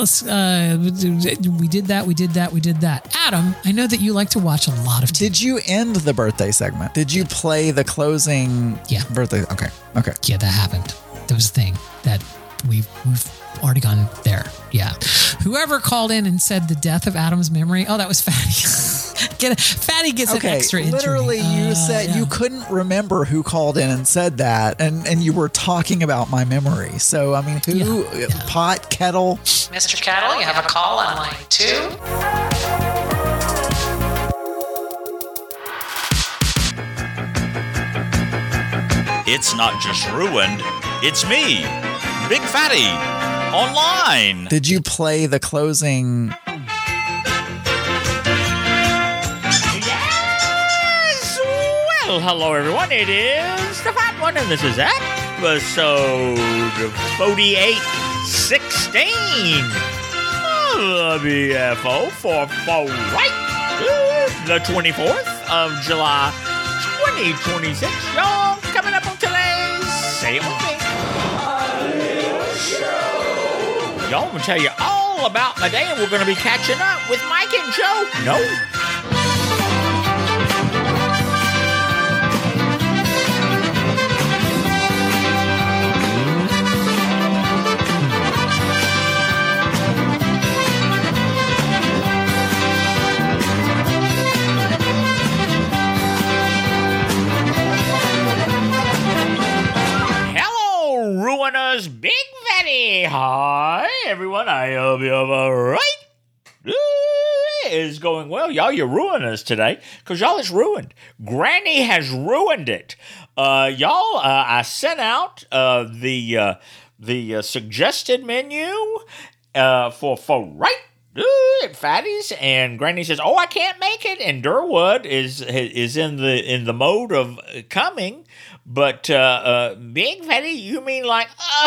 we did that. Adam, I know that you like to watch a lot of TV. Did you end the birthday segment? Did you play the closing birthday? Okay. Yeah, that happened. That was the thing that we've already gone there. Yeah. Whoever called in and said the death of Adam's memory. Oh, that was Fatty. Fatty gets an extra injury. Literally, you said you couldn't remember who called in and said that, and you were talking about my memory. So, I mean, who? Pot, kettle? Mr. Kettle, you have a call on line 2. It's not just ruined, it's me, Big Fatty, online. Did you play the closing? Yes! Well, hello everyone, it is the Fat One, and this is episode 4816 of the BFO for right, the 24th of July, 2026. Y'all, coming up on today's Say It With Me. Y'all, I'm going to tell you all about my day, and we're going to be catching up with Mike and Joe. No. Ruiners, Big Fatty. Hi, everyone. I hope you're all right. Is going well. Y'all, you're ruiners today because y'all, it's ruined. Granny has ruined it. Y'all, I sent out the suggested menu for right at Fatty's, and Granny says, "Oh, I can't make it." And Durwood is in the mode of coming. But, Big Fatty, you mean like,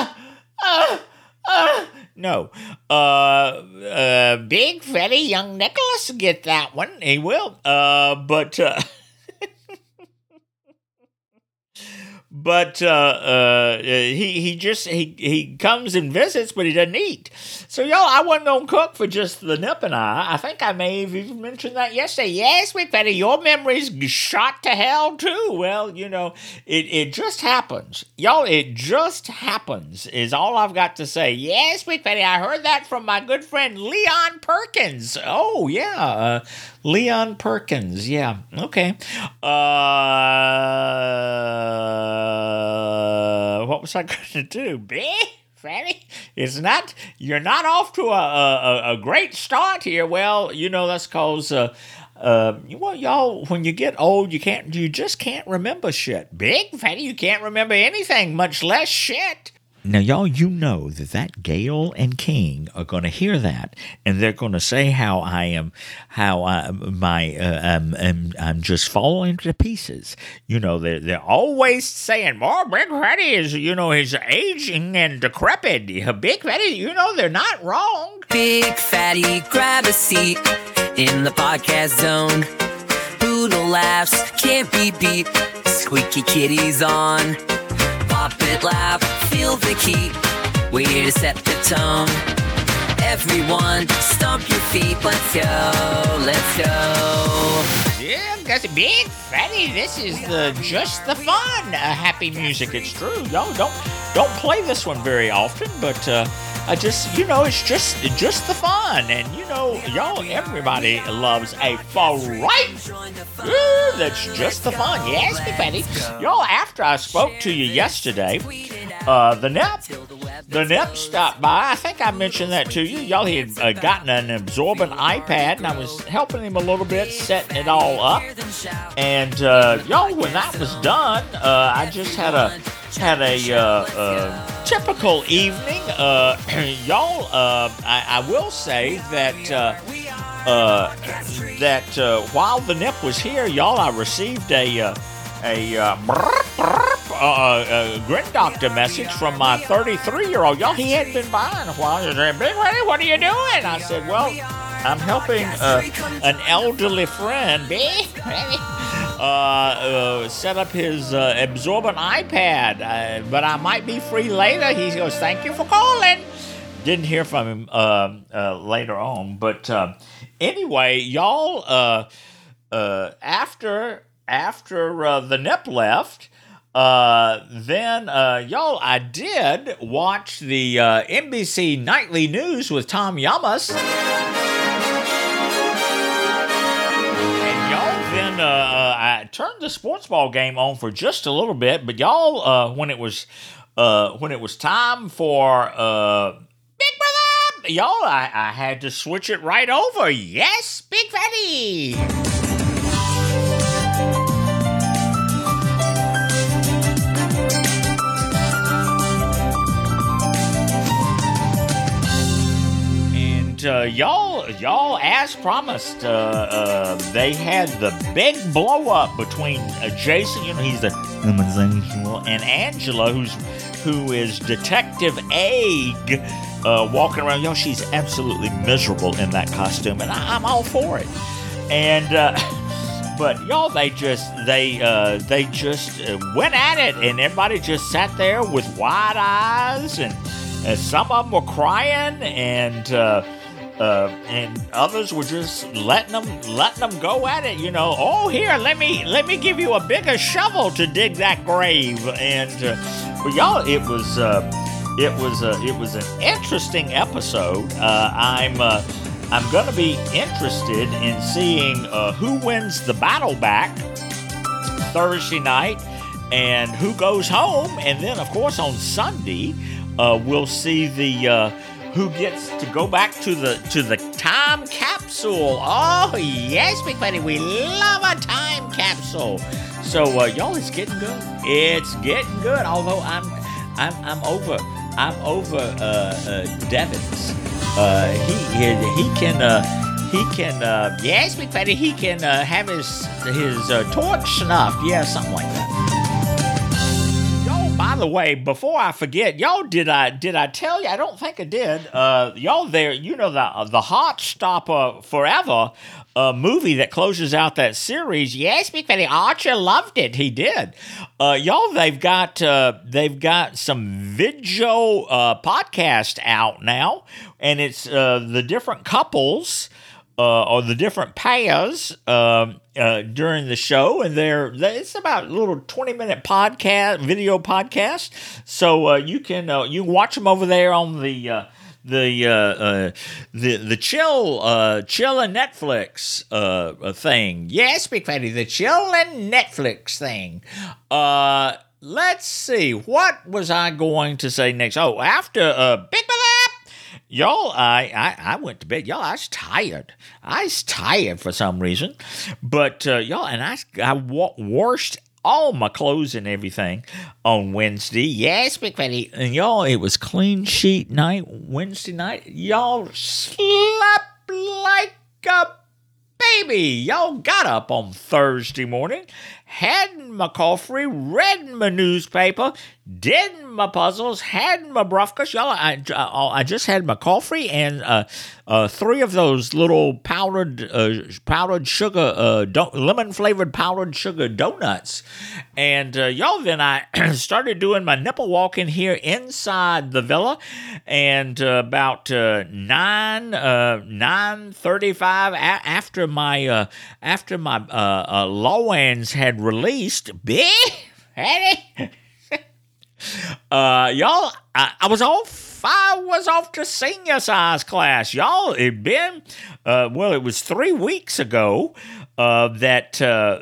no. Big Fatty, young Nicholas get that one. He will. But he comes and visits, but he doesn't eat. So, y'all, I wasn't going to cook for just the Nip and I. I think I may have even mentioned that yesterday. Yes, Big Fatty, your memory's shot to hell, too. Well, you know, it just happens. Y'all, it just happens is all I've got to say. Yes, Big Fatty, I heard that from my good friend Leon Perkins. Oh, yeah, Leon Perkins. Yeah, okay. What was I going to do? Fatty? You're not off to a great start here. Well, you know, that's because, y'all, when you get old, you just can't remember shit. Big Fatty, you can't remember anything, much less shit. Now, y'all, you know that Gail and King are going to hear that, and they're going to say I'm just falling to pieces. You know, they're always saying, "Oh, Big Fatty is, he's aging and decrepit." Big Fatty, they're not wrong. Big Fatty, grab a seat in the podcast zone. Poodle laughs, can't be beat. Squeaky kitty's on. Pop it, laugh, feel the heat. We're here to set the tone. Everyone, stomp your feet. Let's go. Yeah, that's a Big Fatty. This is just the fun. Happy music. It's true. Y'all don't play this one very often, but I just, it's just the fun. And, y'all, everybody loves a right. That's just the fun. Yes, Big Fatty. Y'all, after I spoke to you yesterday, the Nep stopped by. I think I mentioned that to you. Y'all, he had gotten an absorbent iPad, and I was helping him a little bit, setting it all up. And, y'all, when that was done, I just had a typical evening. Y'all, I will say that while the Nip was here, y'all, I received a grin doctor message from my 33-year-old. Y'all, he hadn't been by in a while. He said, "Big Fatty, what are you doing?" I said, "Well, I'm helping an elderly friend, Big Fatty, set up his absorbent iPad, but I might be free later." He goes, "Thank you for calling." Didn't hear from him later on. But anyway, y'all, after the Nip left, then y'all, I did watch the NBC Nightly News with Tom Yamas. And y'all, then I turned the sports ball game on for just a little bit, but y'all, when it was time for Big Brother, y'all, I had to switch it right over. Yes, Big Fatty. Y'all, as promised, they had the big blow up between Jason, he's the woman's angel, and Angela, who is Detective Egg, walking around. Y'all, she's absolutely miserable in that costume, and I'm all for it. And but y'all, they just went at it, and everybody just sat there with wide eyes, and some of them were crying, and others were just letting them go at it. Oh, here, let me give you a bigger shovel to dig that grave. And but y'all, it was an interesting episode. I'm gonna be interested in seeing who wins the battle back Thursday night and who goes home, and then of course on Sunday we'll see the who gets to go back to the time capsule. Oh yes, Big Buddy, we love a time capsule. So y'all, it's getting good. It's getting good. Although I'm over Devins. He can yes, Big Fatty, he can have his torch snuffed. Yeah, something like that. Y'all, by the way, before I forget, y'all, did I tell you? I don't think I did. Y'all, there, the Hot Stopper Forever movie that closes out that series. Yes, Big Fatty, Archer loved it. He did. Y'all, they've got some video podcast out now, and it's the different couples or the different pairs during the show, and it's about a little 20-minute video podcast. So you can watch them over there on the chill and Netflix thing. Yes, Big Fatty, the chill and Netflix thing. Let's see, what was I going to say next? Oh, after Big Brother, y'all, I went to bed. Y'all, I was tired. For some reason, but y'all, and I washed all my clothes and everything on Wednesday. Yes, Big Fatty. And y'all, it was clean sheet night Wednesday night. Y'all slept like a baby. Y'all got up on Thursday morning, had my coffee, read my newspaper, did my puzzles, had my brufkas. Y'all, I just had my coffee and 3 of those little powdered sugar, lemon-flavored powdered sugar donuts. And y'all, then I started doing my nipple walking here inside the villa. And about 9:35 after my Lowens had released, y'all, I was off to senior size class. Y'all, it was 3 weeks ago that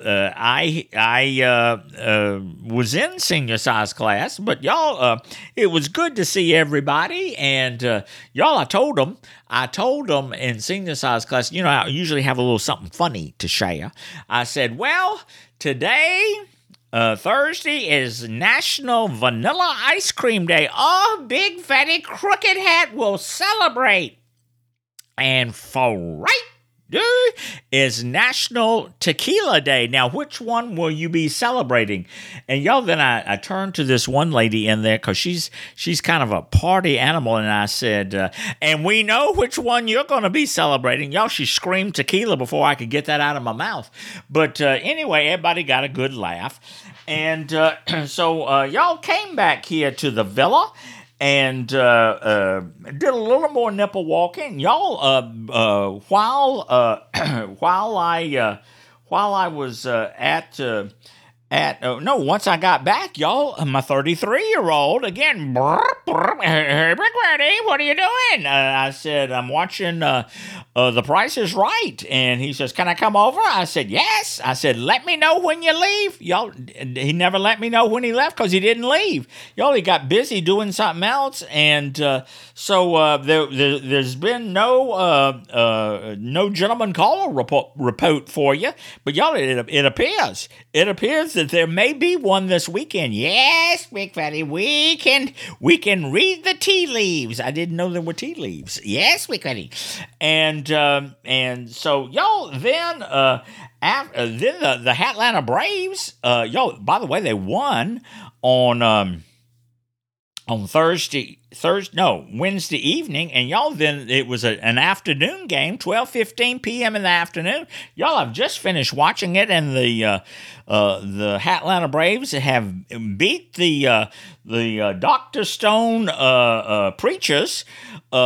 I was in senior size class. But y'all, it was good to see everybody. And y'all, I told them in senior size class, I usually have a little something funny to share. I said, well, today, Thursday is National Vanilla Ice Cream Day. Oh, Big Fatty Crooked Hat will celebrate. And Friday is National Tequila Day. Now, which one will you be celebrating? And y'all, then I turned to this one lady in there because she's kind of a party animal, and I said, and we know which one you're going to be celebrating. Y'all, she screamed tequila before I could get that out of my mouth. But anyway, everybody got a good laugh. And so y'all came back here to the villa, and did a little more nipple walking. Y'all, while I was once I got back, y'all, my 33-year-old, again, hey, Big Fatty, what are you doing? I said, I'm watching The Price is Right. And he says, can I come over? I said, yes. I said, let me know when you leave. Y'all, he never let me know when he left because he didn't leave. Y'all, he got busy doing something else. And so there's been no gentleman caller report for you. But y'all, it appears that there may be one this weekend. Yes, Big Fatty, we can read the tea leaves. I didn't know there were tea leaves. Yes, Big Fatty. And so y'all, then the Atlanta Braves, y'all, by the way, they won on Wednesday evening, and y'all, then it was an afternoon game, 12:15 p.m. in the afternoon. Y'all, I've just finished watching it, and the Atlanta Braves have beat the Dr. Stone Preachers 3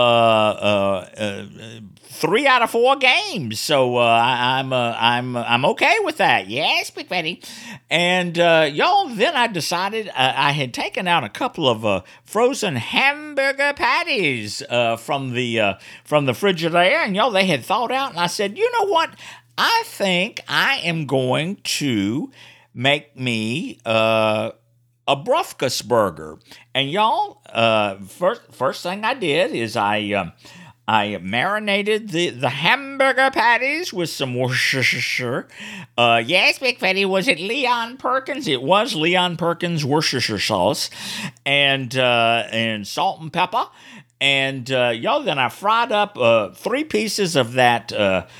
out of 4 games. So I'm okay with that. Yes, Big Fatty. And y'all, then I decided I had taken out a couple of frozen hamburger patties from the Frigidaire, and y'all, they had thawed out, and I said, you know what? I think I am going to make me a Brufkus burger. And y'all, first thing I did is I marinated the hamburger patties with some Worcestershire. Yes, Big Fatty, was it Leon Perkins? It was Leon Perkins Worcestershire sauce, and salt and pepper. And y'all, then I fried up 3 pieces of that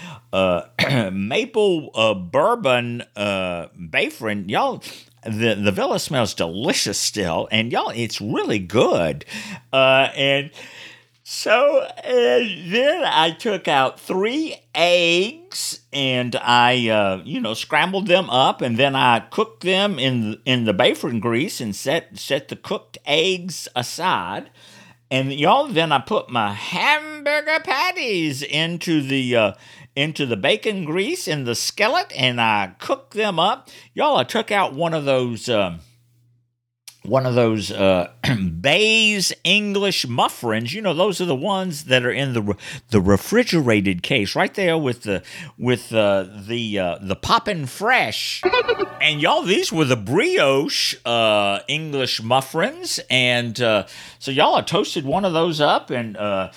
maple bourbon Bafrin. Y'all, the villa smells delicious still, and y'all, it's really good. And so then I took out 3 eggs, and I scrambled them up, and then I cooked them in the Bafrin grease and set the cooked eggs aside. And y'all, then I put my hamburger patties into the bacon grease in the skillet, and I cooked them up. Y'all, I took out one of those Bay's English muffins. You know, those are the ones that are in the refrigerated case, right there with the Poppin' Fresh. And y'all, these were the brioche English muffins, and so y'all, I toasted one of those up, and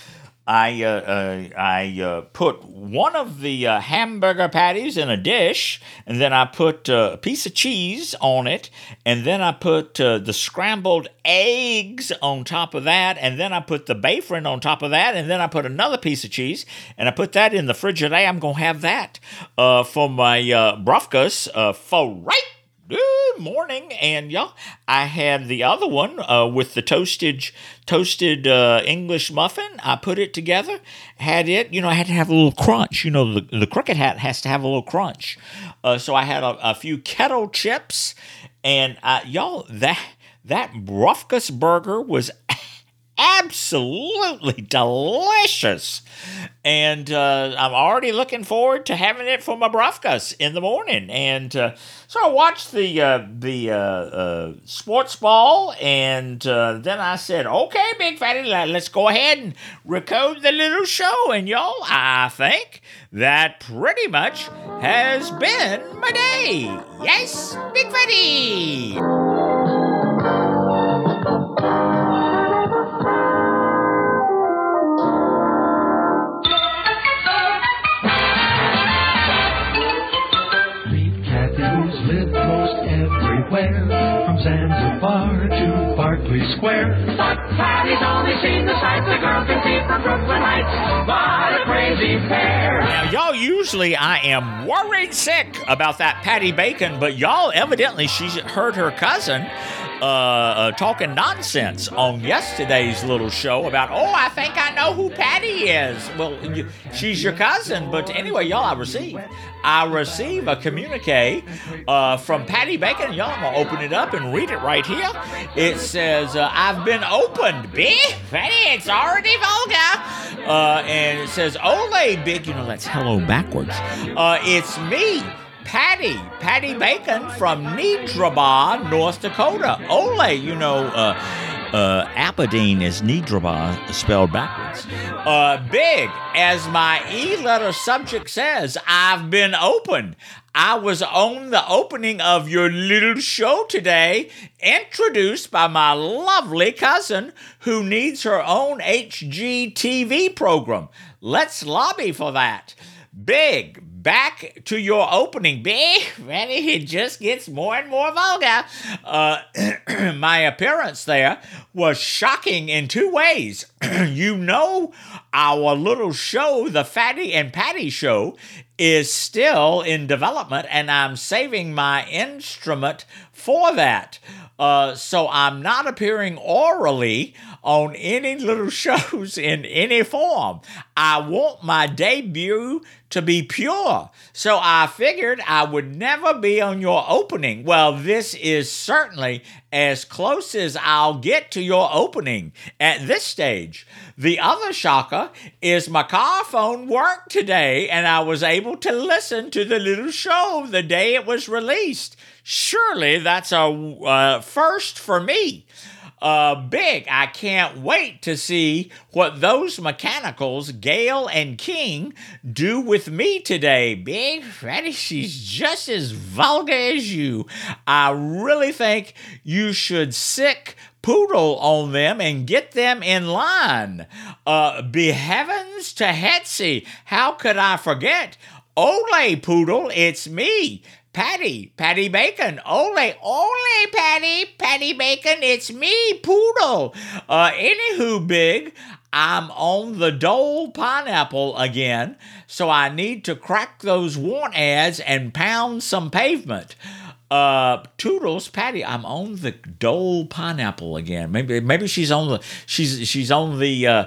I put one of the hamburger patties in a dish, and then I put a piece of cheese on it, and then I put the scrambled eggs on top of that, and then I put the Bafrin on top of that, and then I put another piece of cheese, and I put that in the Frigidaire. I'm going to have that for my Brufkus for right. Good morning. And y'all, I had the other one with the toasted English muffin. I put it together, had it, I had to have a little crunch. The Crooked Hat has to have a little crunch. So I had a few kettle chips, and y'all, that Brufkus burger was absolutely delicious, and I'm already looking forward to having it for my Brufkus in the morning. And so I watched the sports ball, and then I said, "Okay, Big Fatty, let's go ahead and record the little show." And y'all, I think that pretty much has been my day. Yes, Big Fatty. From Zanzibar to Berkeley Square. But Patty's only seen the sights a girl can see from Brooklyn Heights. What a crazy pair. Now, y'all, usually I am worried sick about that Patty Bacon, but y'all, evidently she's heard her cousin talking nonsense on yesterday's little show about, I think I know who Patty is. Well, she's your cousin. But anyway, y'all, I receive a communique from Patty Bacon. Y'all, I'm going to open it up and read it right here. It says, I've been opened, Big Patty, it's already vulgar. And it says, Ole, Big, that's hello backwards. It's me, Patty Bacon from Nedraba, North Dakota. Ole, Aberdeen is Nedraba spelled backwards. Big, as my E-letter subject says, I've been opened. I was on the opening of your little show today, introduced by my lovely cousin who needs her own HGTV program. Let's lobby for that. Big, back to your opening, Big. It just gets more and more vulgar. My appearance there was shocking in two ways. Our little show, the Fatty and Patty Show, is still in development, and I'm saving my instrument for that. So I'm not appearing orally on any little shows in any form. I want my debut to be pure. So I figured I would never be on your opening. Well, this is certainly as close as I'll get to your opening at this stage. The other shocker is my car phone worked today, and I was able to listen to the little show the day it was released. Surely that's a first for me. Big, I can't wait to see what those mechanicals, Gail and King, do with me today. Big, Freddy, she's just as vulgar as you. I really think you should sick poodle on them and get them in line. Be heavens to Hetsy, how could I forget? Ole, poodle, it's me. Patty Bacon, Ole, Patty Bacon, it's me, Poodle. Anywho, Big, I'm on the Dole Pineapple again, so I need to crack those want ads and pound some pavement. Toodles, Patty, I'm on the Dole Pineapple again. Maybe she's on the,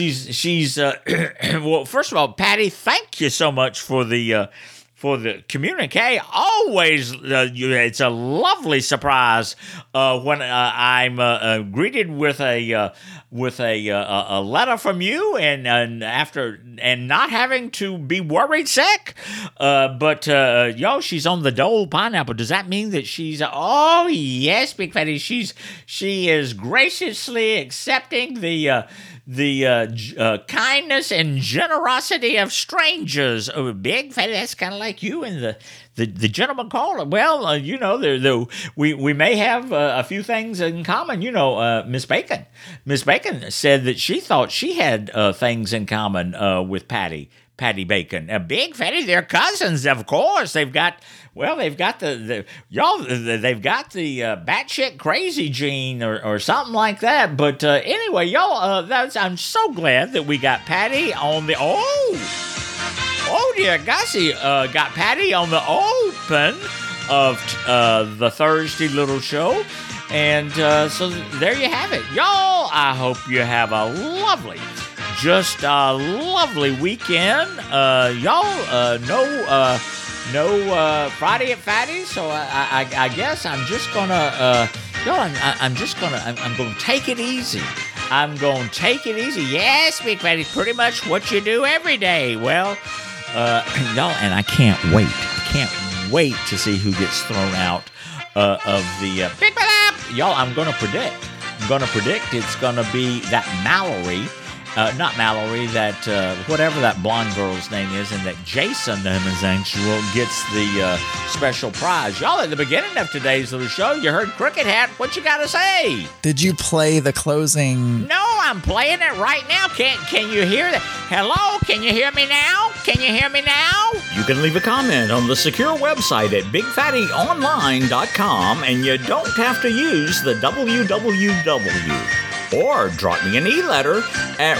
well, first of all, Patty, thank you so much for the communique. Always, it's a lovely surprise when I'm greeted with a letter from you, and not having to be worried sick. But she's on the Dole Pineapple. Does that mean that she's? Oh yes, Big Fatty. She is graciously accepting the kindness and generosity of strangers. Oh, Big Fatty, that's kind of like you and the gentleman caller. Well, we may have a few things in common. Miss Bacon said that she thought she had things in common with Patty Bacon. Big Fatty, they're cousins, of course. They've got the batshit crazy gene or something like that. But anyway, y'all, I'm so glad that we got Patty on the dear Gussie, got Patty on the open of the Thursday little show. And so there you have it. Y'all, I hope you have a lovely weekend. No Friday at Fatty's, so I guess I'm just gonna, I'm gonna take it easy. I'm gonna take it easy. Yes, Big Fatty, pretty much what you do every day. Well, y'all, and I can't wait to see who gets thrown out of the Big Fatty. Y'all, I'm gonna predict it's gonna be that Mallory. Not Mallory, that whatever that blonde girl's name is, and that Jason gets the special prize. Y'all, at the beginning of today's little show, you heard Cricket Hat. What you got to say? Did you play the closing? No, I'm playing it right now. Can you hear that? Hello? Can you hear me now? You can leave a comment on the secure website at BigFattyOnline.com, and you don't have to use the www. Or drop me an e-letter at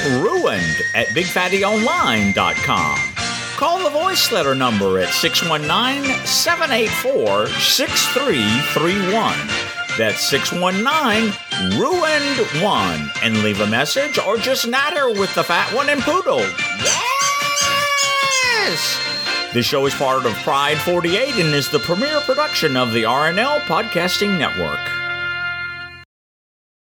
ruined@BigFattyOnline.com. Call the voice letter number at 619-784-6331. That's 619-RUINED-1. And leave a message or just natter with the Fat One and Poodle. Yes! This show is part of Pride 48 and is the premier production of the RNL Podcasting Network.